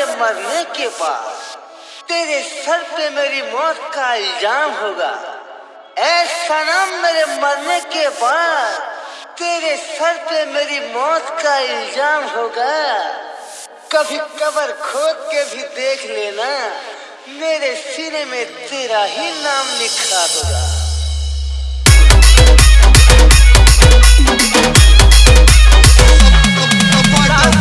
मेरे मरने के बाद तेरे सर पे मेरी मौत का इल्जाम होगा। ऐ सनम, मेरे मरने के बाद तेरे सर पे मेरी मौत का इल्जाम होगा। कभी कब्र खोद के भी देख लेना, मेरे सीने में तेरा ही नाम लिखा होगा। Bye.